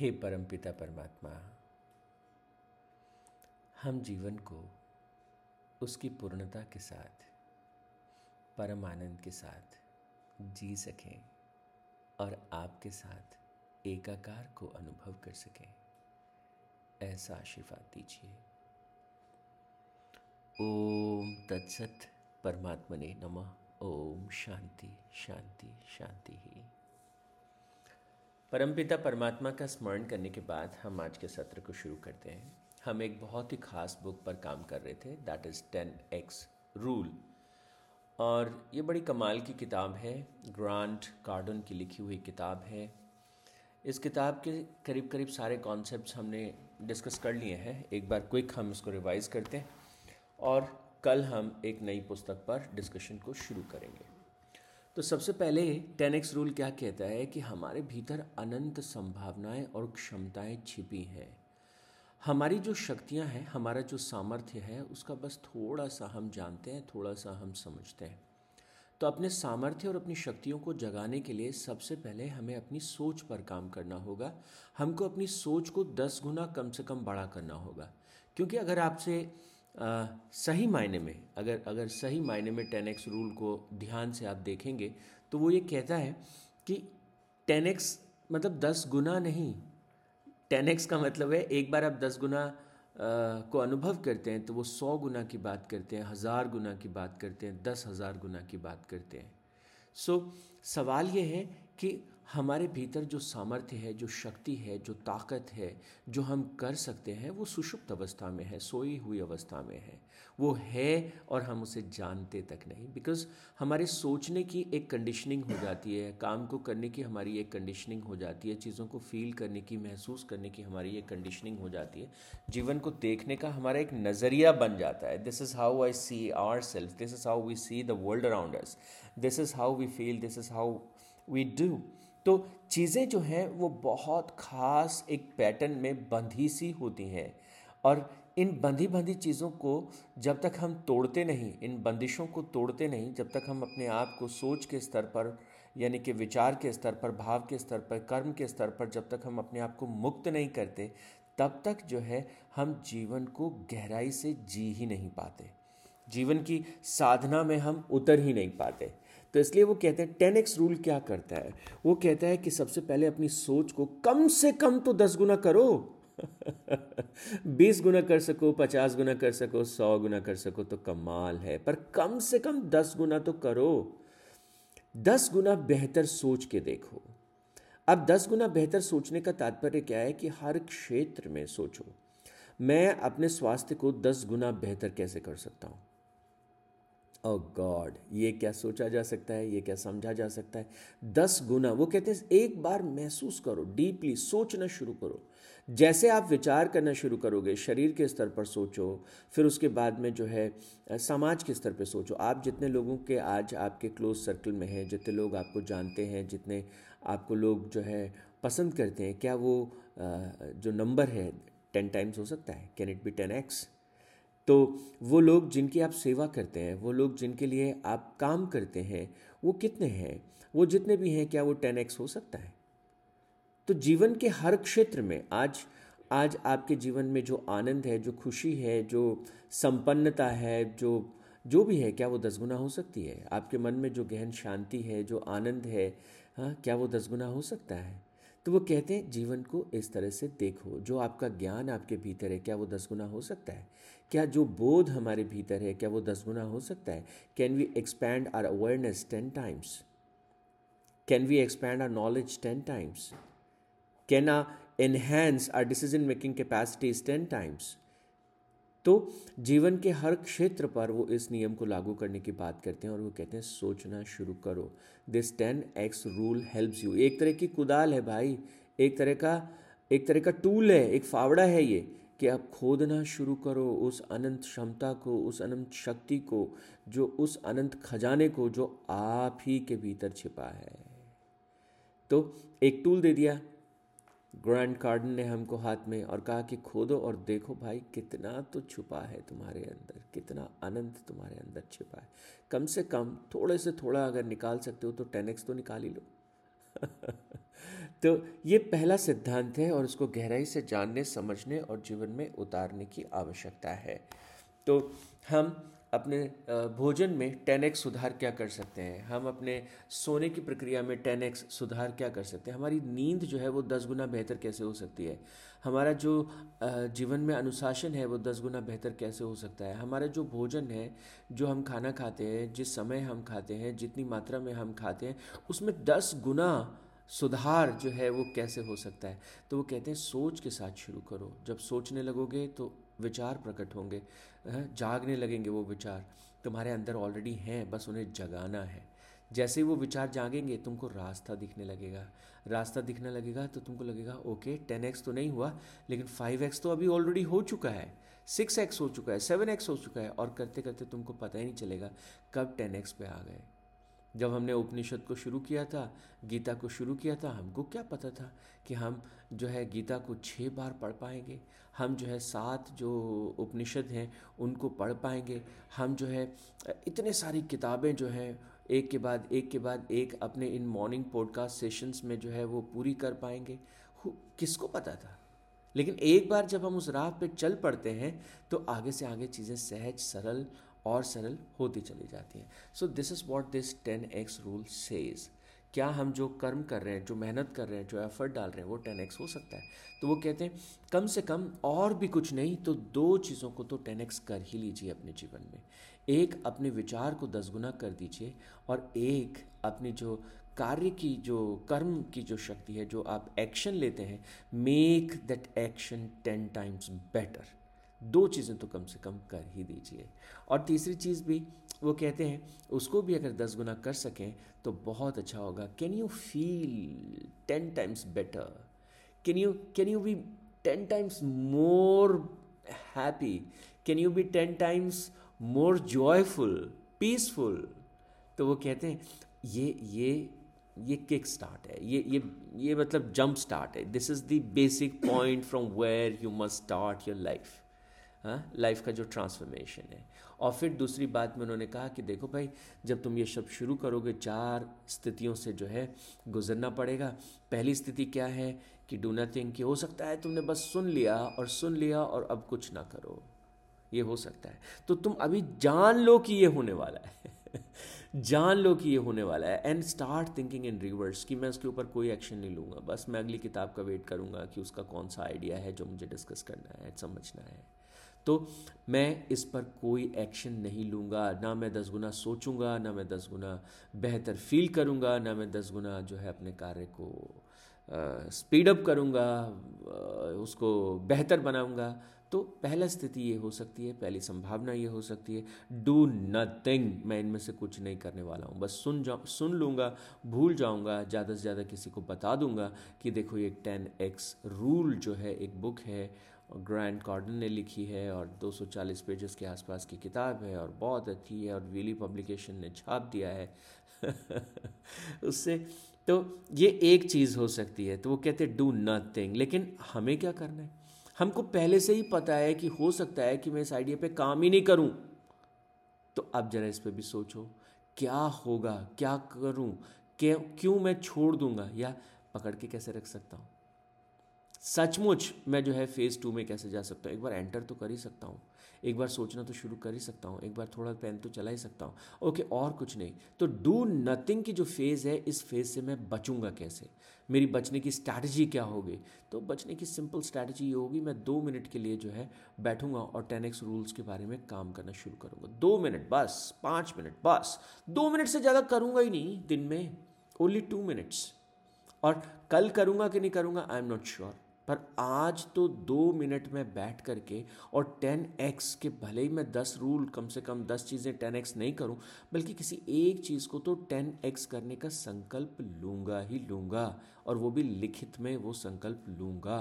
हे परमपिता परमात्मा, हम जीवन को उसकी पूर्णता के साथ, परम आनंद के साथ जी सकें और आपके साथ एकाकार को अनुभव कर सकें, ऐसा आशीर्वाद दीजिए। ओम तत्सत। परमात्मने नमः। ओम शांति शांति शांति ही। परमपिता परमात्मा का स्मरण करने के बाद हम आज के सत्र को शुरू करते हैं। हम एक बहुत ही खास बुक पर काम कर रहे थे, दैट इज़ 10x रूल। और ये बड़ी कमाल की किताब है, ग्रांट कार्डन की लिखी हुई किताब है। इस किताब के करीब करीब सारे कॉन्सेप्ट्स हमने डिस्कस कर लिए हैं। एक बार क्विक हम इसको रिवाइज़ करते हैं और कल हम एक नई पुस्तक पर डिस्कशन को शुरू करेंगे। तो सबसे पहले 10x रूल क्या कहता है कि हमारे भीतर अनंत संभावनाएं और क्षमताएं छिपी हैं। हमारी जो शक्तियां हैं, हमारा जो सामर्थ्य है, उसका बस थोड़ा सा हम जानते हैं, थोड़ा सा हम समझते हैं। तो अपने सामर्थ्य और अपनी शक्तियों को जगाने के लिए सबसे पहले हमें अपनी सोच पर काम करना होगा। हमको अपनी सोच को 10 गुना कम से कम बड़ा करना होगा। क्योंकि अगर आपसे सही मायने में अगर सही मायने में 10x रूल को ध्यान से आप देखेंगे तो वो ये कहता है कि 10x मतलब 10 गुना नहीं। 10x का मतलब है एक बार आप 10 गुना को अनुभव करते हैं तो वो 100 गुना की बात करते हैं, 1000 गुना की बात करते हैं, 10,000 गुना की बात करते हैं। सवाल ये है कि हमारे भीतर जो सामर्थ्य है, जो शक्ति है, जो ताकत है, जो हम कर सकते हैं, वो सुषुप्त अवस्था में है, सोई हुई अवस्था में है। वो है और हम उसे जानते तक नहीं। बिकॉज हमारे सोचने की एक कंडीशनिंग हो जाती है, काम को करने की हमारी एक कंडीशनिंग हो जाती है, चीज़ों को फील करने की, महसूस करने की हमारी एक कंडीशनिंग हो जाती है, जीवन को देखने का हमारा एक नज़रिया बन जाता है। This is how I see our self, this is how we see the world around us, this is how we feel, this is how we do. तो चीज़ें जो हैं वो बहुत ख़ास एक पैटर्न में बंधी सी होती हैं। और इन बंधी बंधी चीज़ों को जब तक हम तोड़ते नहीं, इन बंदिशों को तोड़ते नहीं, जब तक हम अपने आप को सोच के स्तर पर, यानी कि विचार के स्तर पर, भाव के स्तर पर, कर्म के स्तर पर जब तक हम अपने आप को मुक्त नहीं करते, तब तक जो है हम जीवन को गहराई से जी ही नहीं पाते, जीवन की साधना में हम उतर ही नहीं पाते। तो इसलिए वो कहते हैं 10x रूल क्या करता है, वो कहता है कि सबसे पहले अपनी सोच को कम से कम तो 10 गुना करो 20 गुना कर सको, 50 गुना कर सको, 100 गुना कर सको तो कमाल है, पर कम से कम 10 गुना तो करो। 10 गुना बेहतर सोच के देखो। अब 10 गुना बेहतर सोचने का तात्पर्य क्या है कि हर क्षेत्र में सोचो, मैं अपने स्वास्थ्य को 10 गुना बेहतर कैसे कर सकता हूँ। ओह गॉड, ये क्या सोचा जा सकता है, ये क्या समझा जा सकता है। 10 गुना, वो कहते हैं एक बार महसूस करो, डीपली सोचना शुरू करो। जैसे आप विचार करना शुरू करोगे, शरीर के स्तर पर सोचो, फिर उसके बाद में जो है समाज के स्तर पर सोचो। आप जितने लोगों के आज आपके क्लोज सर्कल में हैं, जितने लोग आपको जानते हैं, जितने आपको लोग जो है पसंद करते हैं, क्या वो जो नंबर है 10 टाइम्स हो सकता है? Can it be 10x? तो वो लोग जिनकी आप सेवा करते हैं, वो लोग जिनके लिए आप काम करते हैं, वो कितने हैं? वो जितने भी हैं, क्या वो 10x हो सकता है? तो जीवन के हर क्षेत्र में आज आपके जीवन में जो आनंद है, जो खुशी है, जो संपन्नता है, जो भी है, क्या वो 10 गुना हो सकती है? आपके मन में जो गहन शांति है, जो आनंद है, हाँ, क्या वो 10 गुना हो सकता है? तो वो कहते हैं जीवन को इस तरह से देखो। जो आपका ज्ञान आपके भीतर है, क्या वो 10 गुना हो सकता है? क्या जो बोध हमारे भीतर है, क्या वो 10 गुना हो सकता है? Can we expand our awareness 10 times? Can we expand our knowledge 10 times? Can enhance our decision making capacities 10 times? तो जीवन के हर क्षेत्र पर वो इस नियम को लागू करने की बात करते हैं और वो कहते हैं सोचना शुरू करो। This 10x rule helps you. एक तरह की कुदाल है भाई, एक तरह का टूल है, एक फावड़ा है ये, कि आप खोदना शुरू करो उस अनंत क्षमता को, उस अनंत शक्ति को, जो उस अनंत खजाने को जो आप ही के भीतर छिपा है। तो एक टूल दे दिया ग्रांट कार्डन ने हमको हाथ में, और कहा कि खोदो और देखो भाई कितना तो छुपा है तुम्हारे अंदर, कितना आनंद तुम्हारे अंदर छिपा है। कम से कम थोड़े से थोड़ा अगर निकाल सकते हो तो 10x तो निकाल ही लो तो ये पहला सिद्धांत है और उसको गहराई से जानने, समझने और जीवन में उतारने की आवश्यकता है। तो हम अपने भोजन में 10x सुधार क्या कर सकते हैं, हम अपने सोने की प्रक्रिया में 10x सुधार क्या कर सकते हैं, हमारी नींद जो है वो 10 गुना बेहतर कैसे हो सकती है, हमारा जो जीवन में अनुशासन है वो 10 गुना बेहतर कैसे हो सकता है, हमारा जो भोजन है, जो हम खाना खाते हैं, जिस समय हम खाते हैं, जितनी मात्रा में हम खाते हैं, उसमें 10 गुना सुधार जो है वो कैसे हो सकता है। तो वो कहते हैं सोच के साथ शुरू करो। जब सोचने लगोगे तो विचार प्रकट होंगे, जागने लगेंगे वो विचार, तुम्हारे अंदर ऑलरेडी हैं, बस उन्हें जगाना है। जैसे ही वो विचार जागेंगे तुमको रास्ता दिखने लगेगा, रास्ता दिखने लगेगा तो तुमको लगेगा ओके 10x तो नहीं हुआ, लेकिन 5x तो अभी ऑलरेडी हो चुका है, 6x हो चुका है, 7x हो चुका है, और करते करते तुमको पता ही नहीं चलेगा कब 10x पे आ गए। जब हमने उपनिषद को शुरू किया था, गीता को शुरू किया था, हमको क्या पता था कि हम जो है गीता को 6 बार पढ़ पाएंगे, हम जो है 7 जो उपनिषद हैं उनको पढ़ पाएंगे, हम जो है इतने सारी किताबें जो हैं एक के बाद एक के बाद एक अपने इन मॉर्निंग पॉडकास्ट सेशंस में जो है वो पूरी कर पाएंगे। किसको पता था। लेकिन एक बार जब हम उस राह पे चल पड़ते हैं तो आगे से आगे चीज़ें सहज सरल और सरल होती चली जाती हैं। So this is what this 10x rule says. क्या हम जो कर्म कर रहे हैं, जो मेहनत कर रहे हैं, जो एफर्ट डाल रहे हैं, वो 10x हो सकता है। तो वो कहते हैं कम से कम और भी कुछ नहीं तो 2 चीज़ों को तो 10x कर ही लीजिए अपने जीवन में। एक, अपने विचार को 10 गुना कर दीजिए, और एक, अपनी जो कार्य की, जो कर्म की जो शक्ति है, जो आप एक्शन लेते हैं, make that action 10 times better. 2 चीज़ें तो कम से कम कर ही दीजिए। और तीसरी चीज़ भी वो कहते हैं उसको भी अगर 10 गुना कर सकें तो बहुत अच्छा होगा। Can you feel 10 times better, can you be 10 times more happy, can you be 10 times more joyful, peaceful. तो वो कहते हैं ये किक स्टार्ट है, ये मतलब जंप स्टार्ट है। This is the basic point from where you must start your life. हाँ, लाइफ का जो ट्रांसफॉर्मेशन है। और फिर दूसरी बात में उन्होंने कहा कि देखो भाई, जब तुम ये सब शुरू करोगे 4 स्थितियों से जो है गुजरना पड़ेगा। पहली स्थिति क्या है कि डू नथिंग, कि हो सकता है तुमने बस सुन लिया और अब कुछ ना करो, ये हो सकता है। तो तुम अभी जान लो कि ये होने वाला है जान लो कि ये होने वाला है, and start thinking in reverse कि मैं उसके ऊपर कोई एक्शन नहीं लूँगा, बस मैं अगली किताब का वेट करूँगा कि उसका कौन सा आइडिया है जो मुझे डिस्कस करना है, समझना है। तो मैं इस पर कोई एक्शन नहीं लूँगा, ना मैं 10 गुना सोचूंगा, ना मैं 10 गुना बेहतर फील करूँगा, ना मैं 10 गुना जो है अपने कार्य को स्पीड अप करूँगा, उसको बेहतर बनाऊँगा। तो पहला स्थिति ये हो सकती है, पहली संभावना ये हो सकती है, डू नथिंग, मैं इनमें से कुछ नहीं करने वाला हूँ, बस सुन लूँगा, भूल जाऊँगा, ज़्यादा से ज़्यादा किसी को बता दूँगा कि देखो ये 10x रूल जो है एक बुक है, ग्रैंड कार्डन ने लिखी है और 240 पेजेस के आसपास की किताब है और बहुत अच्छी है और वीली पब्लिकेशन ने छाप दिया है उससे। तो ये एक चीज़ हो सकती है। तो वो कहते हैं डू नथिंग, लेकिन हमें क्या करना है? हमको पहले से ही पता है कि हो सकता है कि मैं इस आइडिया पे काम ही नहीं करूं। तो अब जरा इस पे भी सोचो, क्या होगा, क्या करूं, क्यों मैं छोड़ दूंगा, या पकड़ के कैसे रख सकता हूं? सचमुच मैं जो है फेज़ 2 में कैसे जा सकता हूँ? एक बार एंटर तो कर ही सकता हूँ, एक बार सोचना तो शुरू कर ही सकता हूँ, एक बार थोड़ा पेन तो चला ही सकता हूँ। ओके, और कुछ नहीं। तो डू नथिंग की जो फेज़ है, इस फेज़ से मैं बचूंगा कैसे? मेरी बचने की स्ट्रैटेजी क्या होगी? तो बचने की सिंपल स्ट्रैटेजी ये होगी, मैं 2 मिनट के लिए जो है बैठूंगा और 10x रूल्स के बारे में काम करना शुरू करूंगा। 2 मिनट बस, 5 मिनट बस, 2 मिनट से ज़्यादा करूंगा ही नहीं दिन में, ओनली 2 मिनट्स। और कल करूंगा कि नहीं करूंगा, आई एम नॉट श्योर, पर आज तो 2 मिनट में बैठ करके और 10x के, भले ही मैं 10 रूल, कम से कम 10 चीज़ें 10x नहीं करूं, बल्कि किसी एक चीज़ को तो 10x करने का संकल्प लूँगा ही लूँगा, और वो भी लिखित में वो संकल्प लूँगा।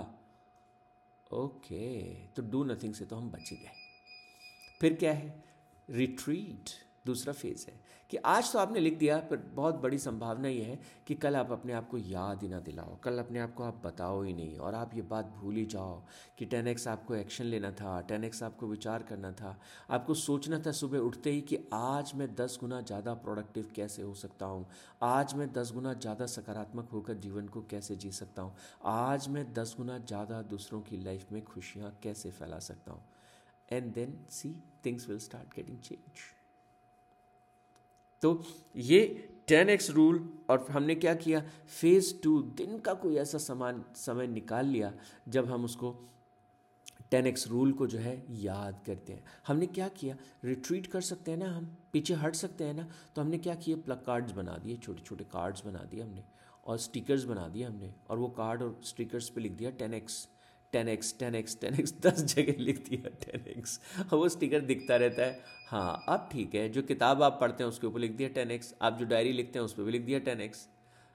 ओके, तो डू नथिंग से तो हम बच ही गए। फिर क्या है? रिट्रीट। दूसरा फेज़ है कि आज तो आपने लिख दिया, पर बहुत बड़ी संभावना ये है कि कल आप अपने आप को याद ही ना दिलाओ, कल अपने आप को आप बताओ ही नहीं, और आप ये बात भूल ही जाओ कि 10x आपको एक्शन लेना था, 10x आपको विचार करना था, आपको सोचना था सुबह उठते ही कि आज मैं 10 गुना ज़्यादा प्रोडक्टिव कैसे हो सकता हूँ, आज मैं 10 गुना ज़्यादा सकारात्मक होकर जीवन को कैसे जी सकता हूँ, आज मैं 10 गुना ज़्यादा दूसरों की लाइफ में खुशियाँ कैसे फैला सकता हूँ. And then see, things will start getting changed. तो ये 10x रूल, और हमने क्या किया, फेज़ 2 दिन का कोई ऐसा समय निकाल लिया जब हम उसको 10x रूल को जो है याद करते हैं. हमने क्या किया, रिट्रीट कर सकते हैं ना, हम पीछे हट सकते हैं ना, तो हमने क्या किया, प्लग कार्ड्स बना दिए, छोटे छोटे कार्ड्स बना दिए हमने, और स्टिकर्स बना दिए हमने, और वो कार्ड और स्टिकर्स पे लिख दिया 10x 10x 10x 10x, 10 जगह लिख दिया 10x, और वो स्टिकर दिखता रहता है. हाँ अब ठीक है, जो किताब आप पढ़ते हैं उसके ऊपर लिख दिया 10x, आप जो डायरी लिखते हैं उस पर भी लिख दिया 10x.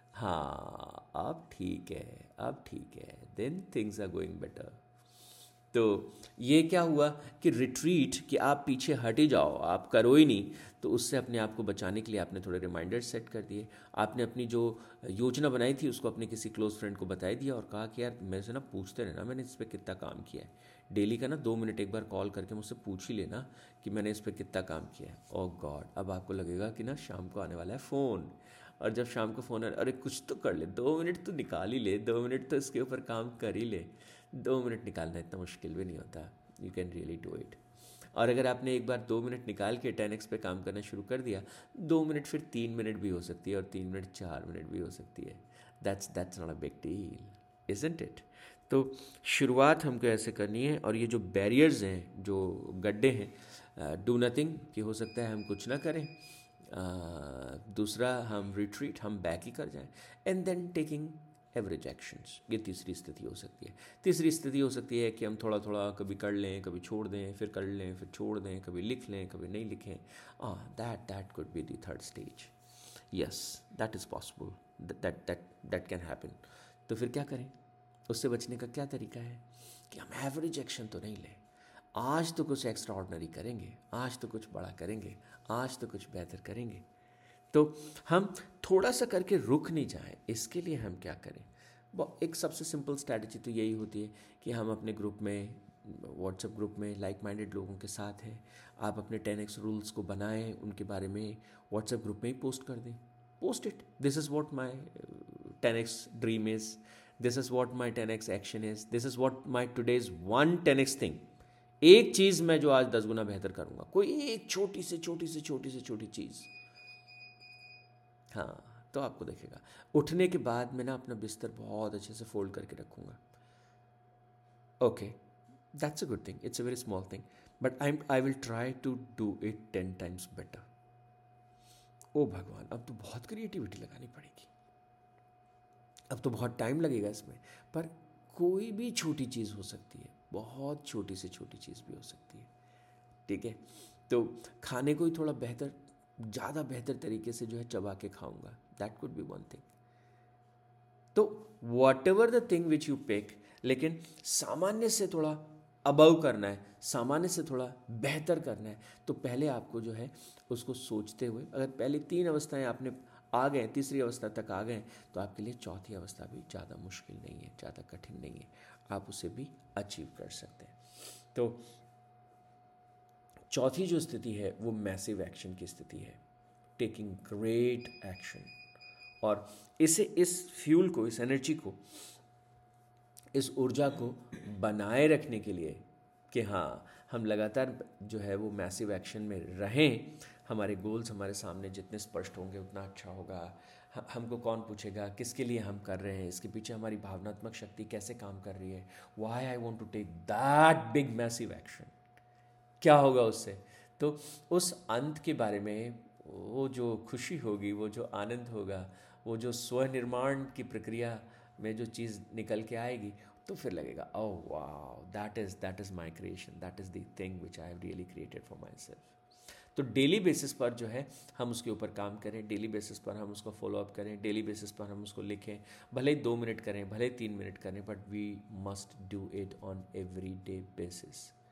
हाँ अब ठीक है, अब ठीक है, then things are going better. तो ये क्या हुआ कि रिट्रीट, कि आप पीछे हट ही जाओ, आप करो ही नहीं, तो उससे अपने आप को बचाने के लिए आपने थोड़े रिमाइंडर सेट कर दिए. आपने अपनी जो योजना बनाई थी उसको अपने किसी क्लोज फ्रेंड को बता दिया और कहा कि यार मेरे से ना पूछते रहना मैंने इस पर कितना काम किया है, डेली का ना 2 मिनट एक बार कॉल करके मुझसे पूछ ही लेना कि मैंने इस पर कितना काम किया है. ओह गॉड, अब आपको लगेगा कि ना शाम को आने वाला है फ़ोन, और जब शाम को फ़ोन, अरे कुछ तो कर ले, 2 मिनट तो निकाल ही ले, 2 मिनट तो इसके ऊपर काम कर ही ले. 2 मिनट निकालना इतना मुश्किल भी नहीं होता, you can really do it. और अगर आपने एक बार 2 मिनट निकाल के 10x पे काम करना शुरू कर दिया, 2 मिनट फिर 3 मिनट भी हो सकती है, और 3 मिनट 4 मिनट भी हो सकती है. That's not a big deal, isn't it. तो शुरुआत हमको ऐसे करनी है, और ये जो बैरियर्स हैं, जो गड्ढे हैं, डू नथिंग, कि हो सकता है हम कुछ ना करें, दूसरा हम रिट्रीट, हम बैक ही कर जाएं, and then taking average actions. ये तीसरी स्थिति हो सकती है. तीसरी स्थिति हो सकती है कि हम थोड़ा थोड़ा कभी कर लें, कभी छोड़ दें, फिर कर लें, फिर छोड़ दें, कभी लिख लें, कभी नहीं लिखें. That could be the third stage. Yes, that is possible, that can happen. तो फिर क्या करें, उससे बचने का क्या तरीका है कि हम एवरेज एक्शन तो नहीं लें, आज तो कुछ एक्स्ट्रा ऑर्डिनरी करेंगे, आज तो कुछ बड़ा करेंगे, आज तो कुछ बेहतर करेंगे. तो हम थोड़ा सा करके रुक नहीं जाएं. इसके लिए हम क्या करें, एक सबसे सिंपल स्ट्रैटेजी तो यही होती है कि हम अपने ग्रुप में, व्हाट्सएप ग्रुप में लाइक माइंडेड लोगों के साथ हैं, आप अपने 10x रूल्स को बनाएं, उनके बारे में व्हाट्सएप ग्रुप में ही पोस्ट कर दें. Post it, this is what my 10x dream is, this is what my 10x action is, this is what my today's 1 10x thing. एक चीज़ मैं जो आज 10 गुना बेहतर करूँगा, कोई एक छोटी से छोटी चीज़. हाँ, तो आपको देखेगा उठने के बाद मैं ना अपना बिस्तर बहुत अच्छे से फोल्ड करके रखूँगा. Okay, that's a good thing, it's a very small thing, but I will try to do it 10 times better. ओ भगवान, अब तो बहुत क्रिएटिविटी लगानी पड़ेगी, अब तो बहुत टाइम लगेगा इसमें, पर कोई भी छोटी चीज़ हो सकती है, बहुत छोटी से छोटी चीज़ भी हो सकती है. ठीक है, तो खाने को ही थोड़ा बेहतर, ज़्यादा बेहतर तरीके से जो है चबा के खाऊंगा, that could be one thing. तो whatever the thing which you pick, लेकिन सामान्य से थोड़ा अबव करना है, सामान्य से थोड़ा बेहतर करना है. तो पहले आपको जो है उसको सोचते हुए, अगर पहले 3 अवस्थाएं आपने आ गए, तीसरी अवस्था तक आ गए, तो आपके लिए चौथी अवस्था भी ज़्यादा मुश्किल नहीं है, ज़्यादा कठिन नहीं है, आप उसे भी अचीव कर सकते हैं. तो चौथी जो स्थिति है वो मैसिव एक्शन की स्थिति है, टेकिंग ग्रेट एक्शन. और इस फ्यूल को, इस एनर्जी को, इस ऊर्जा को बनाए रखने के लिए कि हाँ हम लगातार जो है वो मैसिव एक्शन में रहें, हमारे गोल्स हमारे सामने जितने स्पष्ट होंगे उतना अच्छा होगा. हमको कौन पूछेगा किसके लिए हम कर रहे हैं, इसके पीछे हमारी भावनात्मक शक्ति कैसे काम कर रही है, why I want to take that big massive action, क्या होगा उससे. तो उस अंत के बारे में, वो जो खुशी होगी, वो जो आनंद होगा, वो जो स्वनिर्माण की प्रक्रिया में जो चीज़ निकल के आएगी, तो फिर लगेगा oh wow, that is my creation, that is the thing which I have really created for my self. तो डेली बेसिस पर जो है हम उसके ऊपर काम करें, डेली बेसिस पर हम उसको फॉलो अप करें, डेली बेसिस पर हम उसको लिखें, भले ही 2 मिनट करें, भले ही 3 मिनट करें, but we must do it on every day basis.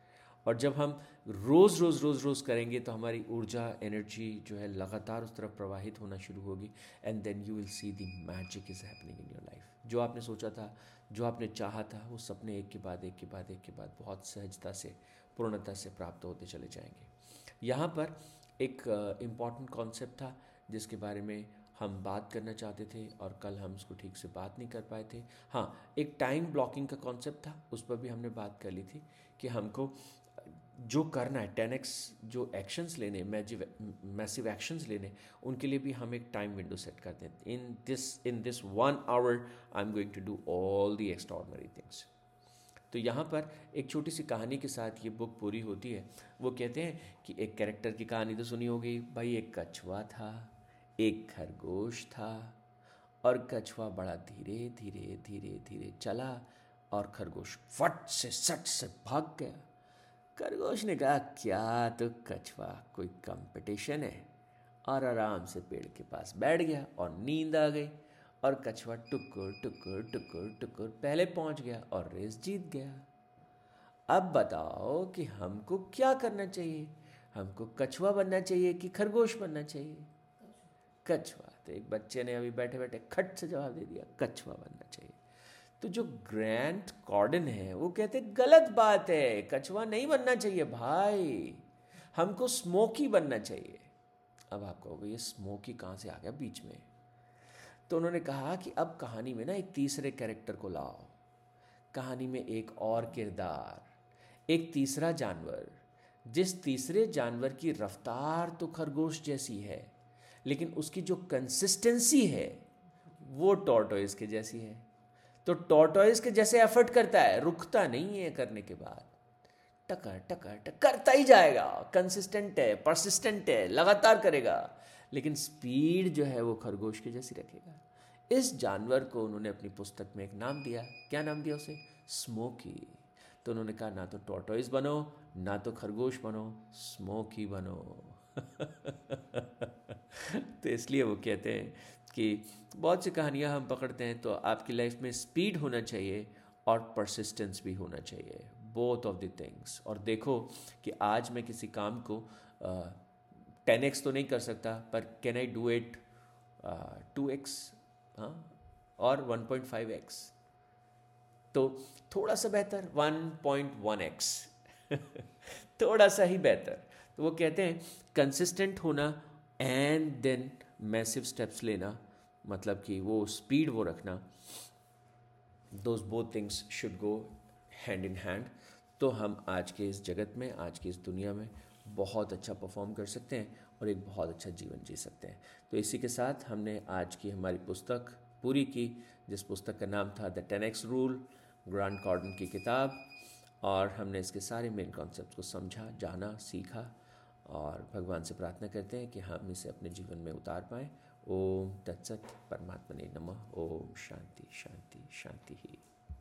और जब हम रोज़ रोज़ रोज़ रोज़ करेंगे तो हमारी ऊर्जा एनर्जी जो है लगातार उस तरफ प्रवाहित होना शुरू होगी, and then you will see the magic is happening in your life. जो आपने सोचा था, जो आपने चाहा था, वो सपने एक के बाद एक के बाद एक के बाद बहुत सहजता से, पूर्णता से प्राप्त होते चले जाएंगे। यहाँ पर एक इम्पॉर्टेंट कॉन्सेप्ट था जिसके बारे में हम बात करना चाहते थे और कल हम उसको ठीक से बात नहीं कर पाए थे। हाँ, एक टाइम ब्लॉकिंग का कॉन्सेप्ट था, उस पर भी हमने बात कर ली थी कि हमको जो करना है 10x जो एक्शंस लेने, मैसिव एक्शंस लेने, उनके लिए भी हम एक टाइम विंडो सेट करते हैं। In this 1 hour I am going to do all the extraordinary things. तो यहाँ पर एक छोटी सी कहानी के साथ ये बुक पूरी होती है। वो कहते हैं कि एक कैरेक्टर की कहानी तो सुनी होगी भाई, एक कछुआ था, एक खरगोश था, और कछुआ बड़ा धीरे धीरे धीरे धीरे चला और खरगोश फट से सट से भाग गया। खरगोश ने कहा, क्या तो कछुआ, कोई कंपटीशन है, और आराम से पेड़ के पास बैठ गया और नींद आ गई, और कछुआ टुकुर टुकुर टुकुर टुकुर पहले पहुंच गया और रेस जीत गया। अब बताओ कि हमको क्या करना चाहिए, हमको कछुआ बनना चाहिए कि खरगोश बनना चाहिए? कछुआ। तो एक बच्चे ने अभी बैठे बैठे खट से जवाब दे दिया, कछुआ बनना चाहिए। तो जो ग्रैंट कॉर्डन है वो कहते गलत बात है, कछुआ नहीं बनना चाहिए भाई, हमको स्मोकी बनना चाहिए। अब आप कहोगे ये स्मोकी कहाँ से आ गया बीच में? तो उन्होंने कहा कि अब कहानी में ना एक तीसरे कैरेक्टर को लाओ, कहानी में एक और किरदार, एक तीसरा जानवर, जिस तीसरे जानवर की रफ्तार तो खरगोश जैसी है, लेकिन उसकी जो कंसिस्टेंसी है वो टॉर्टोइज के जैसी है। तो टॉर्टोइज के जैसे एफर्ट करता है, रुकता नहीं है, करने के बाद टकर टकर टकर करता ही जाएगा, कंसिस्टेंट है, परसिस्टेंट है, लगातार करेगा, लेकिन स्पीड जो है वो खरगोश के जैसी रखेगा। इस जानवर को उन्होंने अपनी पुस्तक में एक नाम दिया। क्या नाम दिया उसे? स्मोकी। तो उन्होंने कहा ना तो टॉर्टोइज बनो, ना तो खरगोश बनो, स्मोकी बनो। तो इसलिए वो कहते हैं कि बहुत सी कहानियाँ हम पकड़ते हैं तो आपकी लाइफ में स्पीड होना चाहिए और परसिस्टेंस भी होना चाहिए, बोथ ऑफ द थिंग्स। और देखो कि आज मैं किसी काम को 10x तो नहीं कर सकता, पर can I do it 2x, हाँ, और 1.5x, तो थोड़ा सा बेहतर 1.1x, थोड़ा सा ही बेहतर। तो वो कहते हैं कंसिस्टेंट होना एंड देन मैसिव स्टेप्स लेना, मतलब कि वो स्पीड वो रखना, those both things should go hand in hand. तो हम आज के इस जगत में, आज की इस दुनिया में बहुत अच्छा परफॉर्म कर सकते हैं और एक बहुत अच्छा जीवन जी सकते हैं। तो इसी के साथ हमने आज की हमारी पुस्तक पूरी की, जिस पुस्तक का नाम था द 10x रूल, ग्रांट कॉर्डन की किताब, और हमने इसके सारे मेन कॉन्सेप्ट को समझा, जाना, सीखा, और भगवान से प्रार्थना करते हैं कि हम इसे अपने जीवन में उतार पाएँ। ओम तत्सत, परमात्मने नमः। ओम शांति शांति शांति ही।